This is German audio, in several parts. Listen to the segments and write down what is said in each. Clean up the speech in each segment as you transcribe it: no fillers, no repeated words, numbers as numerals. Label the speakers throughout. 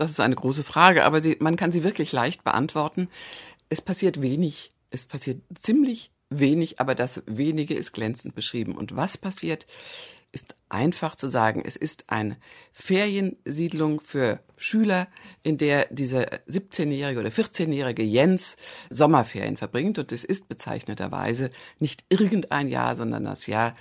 Speaker 1: Das ist eine große Frage, aber man kann sie wirklich leicht beantworten. Es passiert wenig, es passiert ziemlich wenig, aber das Wenige ist glänzend beschrieben. Und was passiert, ist einfach zu sagen. Es ist eine Feriensiedlung für Schüler, in der dieser 17-jährige oder 14-jährige Jens Sommerferien verbringt. Und es ist bezeichneterweise nicht irgendein Jahr, sondern das Jahr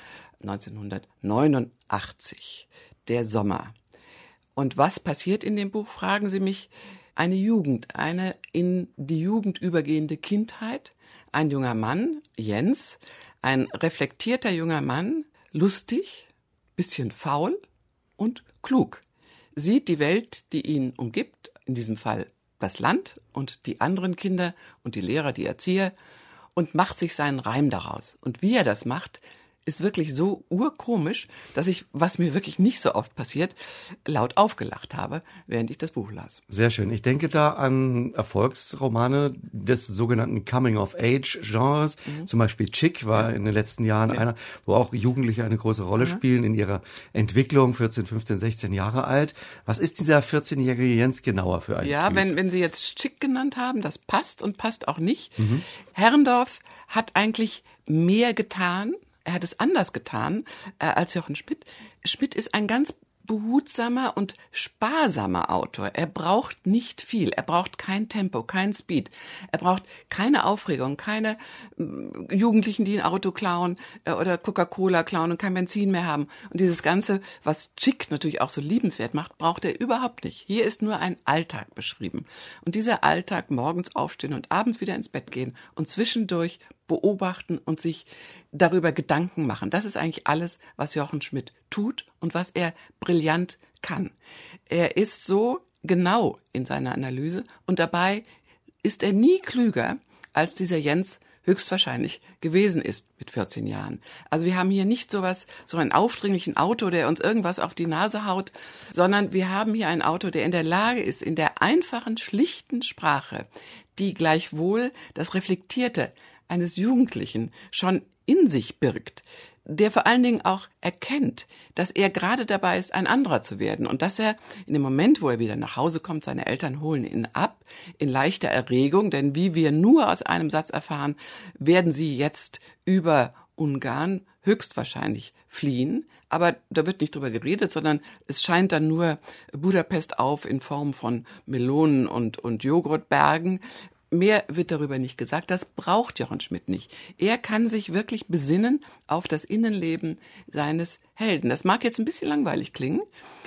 Speaker 1: 1989, der Sommer. Und was passiert in dem Buch, fragen Sie mich? Eine Jugend, eine in die Jugend übergehende Kindheit. Ein junger Mann, Jens, ein reflektierter junger Mann, lustig, bisschen faul und klug, sieht die Welt, die ihn umgibt, in diesem Fall das Land und die anderen Kinder und die Lehrer, die Erzieher, und macht sich seinen Reim daraus. Und wie er das macht, ist wirklich so urkomisch, dass ich, was mir wirklich nicht so oft passiert, laut aufgelacht habe, während ich das Buch las.
Speaker 2: Sehr schön. Ich denke da an Erfolgsromane des sogenannten Coming-of-Age-Genres. Zum Beispiel Chick war in den letzten Jahren einer, wo auch Jugendliche eine große Rolle spielen in ihrer Entwicklung, 14, 15, 16 Jahre alt. Was ist dieser 14-jährige Jens genauer für ein Typ?
Speaker 1: Ja, wenn Sie jetzt Chick genannt haben, das passt und passt auch nicht. Herrendorf hat eigentlich mehr getan. Er hat es anders getan als Jochen Schmidt. Schmidt ist ein ganz behutsamer und sparsamer Autor. Er braucht nicht viel. Er braucht kein Tempo, kein Speed. Er braucht keine Aufregung, keine Jugendlichen, die ein Auto klauen oder Coca-Cola klauen und kein Benzin mehr haben. Und dieses Ganze, was Chick natürlich auch so liebenswert macht, braucht er überhaupt nicht. Hier ist nur ein Alltag beschrieben. Und dieser Alltag, morgens aufstehen und abends wieder ins Bett gehen und zwischendurch beobachten und sich darüber Gedanken machen. Das ist eigentlich alles, was Jochen Schmidt tut und was er brillant kann. Er ist so genau in seiner Analyse und dabei ist er nie klüger, als dieser Jens höchstwahrscheinlich gewesen ist mit 14 Jahren. Also wir haben hier nicht so einen aufdringlichen Autor, der uns irgendwas auf die Nase haut, sondern wir haben hier einen Autor, der in der Lage ist, in der einfachen, schlichten Sprache, die gleichwohl das Reflektierte eines Jugendlichen schon in sich birgt, der vor allen Dingen auch erkennt, dass er gerade dabei ist, ein anderer zu werden und dass er in dem Moment, wo er wieder nach Hause kommt, seine Eltern holen ihn ab, in leichter Erregung, denn wie wir nur aus einem Satz erfahren, werden sie jetzt über Ungarn höchstwahrscheinlich fliehen, aber da wird nicht drüber geredet, sondern es scheint dann nur Budapest auf in Form von Melonen und Joghurtbergen. Mehr wird darüber nicht gesagt. Das braucht Jochen Schmidt nicht. Er kann sich wirklich besinnen auf das Innenleben seines Helden. Das mag jetzt ein bisschen langweilig klingen,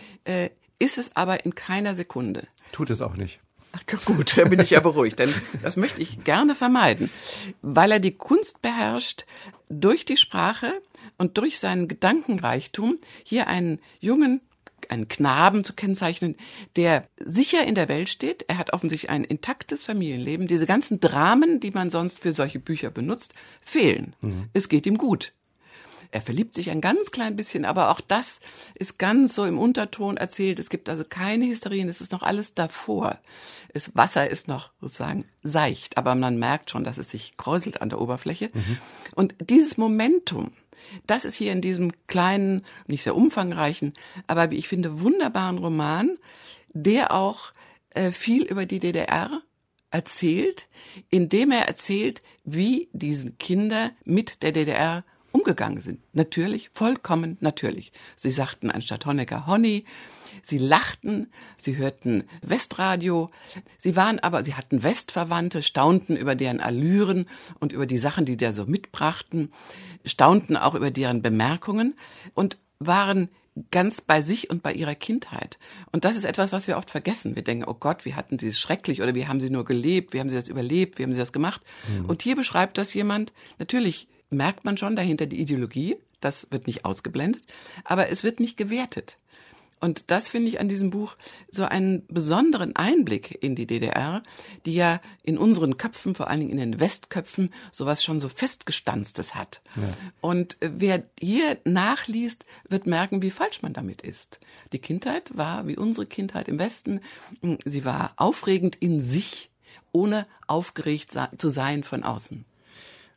Speaker 1: ist es aber in keiner Sekunde.
Speaker 2: Tut es auch nicht.
Speaker 1: Ach gut, da bin ich ja beruhigt, denn das möchte ich gerne vermeiden, weil er die Kunst beherrscht, durch die Sprache und durch seinen Gedankenreichtum hier einen Knaben zu kennzeichnen, der sicher in der Welt steht. Er hat offensichtlich ein intaktes Familienleben. Diese ganzen Dramen, die man sonst für solche Bücher benutzt, fehlen. Es geht ihm gut. Er verliebt sich ein ganz klein bisschen, aber auch das ist ganz so im Unterton erzählt. Es gibt also keine Hysterien, es ist noch alles davor. Das Wasser ist noch sozusagen seicht, aber man merkt schon, dass es sich kräuselt an der Oberfläche. Und dieses Momentum, das ist hier in diesem kleinen, nicht sehr umfangreichen, aber wie ich finde, wunderbaren Roman, der auch viel über die DDR erzählt, indem er erzählt, wie diese Kinder mit der DDR umgegangen sind. Natürlich, vollkommen natürlich. Sie sagten anstatt Honecker Honey, sie lachten, sie hörten Westradio, sie hatten Westverwandte, staunten über deren Allüren und über die Sachen, die der so mitbrachten, staunten auch über deren Bemerkungen und waren ganz bei sich und bei ihrer Kindheit. Und das ist etwas, was wir oft vergessen. Wir denken, oh Gott, wie hatten sie es schrecklich oder wie haben sie nur gelebt, wie haben sie das überlebt, wie haben sie das gemacht. Und hier beschreibt das jemand, natürlich merkt man schon dahinter die Ideologie, das wird nicht ausgeblendet, aber es wird nicht gewertet. Und das finde ich an diesem Buch so einen besonderen Einblick in die DDR, die ja in unseren Köpfen, vor allen Dingen in den Westköpfen, sowas schon so Festgestanztes hat. Ja. Und wer hier nachliest, wird merken, wie falsch man damit ist. Die Kindheit war wie unsere Kindheit im Westen. Sie war aufregend in sich, ohne aufgeregt zu sein von außen.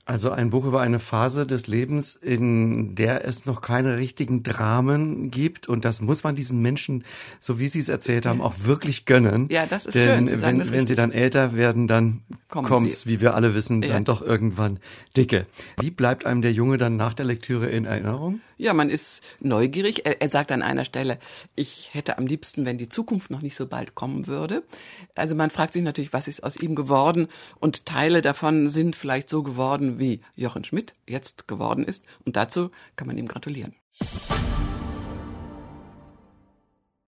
Speaker 2: Also ein Buch über eine Phase des Lebens, in der es noch keine richtigen Dramen gibt. Und das muss man diesen Menschen, so wie Sie es erzählt haben, auch wirklich gönnen.
Speaker 1: Ja, das ist
Speaker 2: denn
Speaker 1: schön. Sie sagen das
Speaker 2: wenn sie dann älter werden, dann kommt's, wie wir alle wissen, dann doch irgendwann dicke. Wie bleibt einem der Junge dann nach der Lektüre in Erinnerung?
Speaker 1: Ja, man ist neugierig. Er sagt an einer Stelle, ich hätte am liebsten, wenn die Zukunft noch nicht so bald kommen würde. Also man fragt sich natürlich, was ist aus ihm geworden? Und Teile davon sind vielleicht so geworden, wie Jochen Schmidt jetzt geworden ist. Und dazu kann man ihm gratulieren.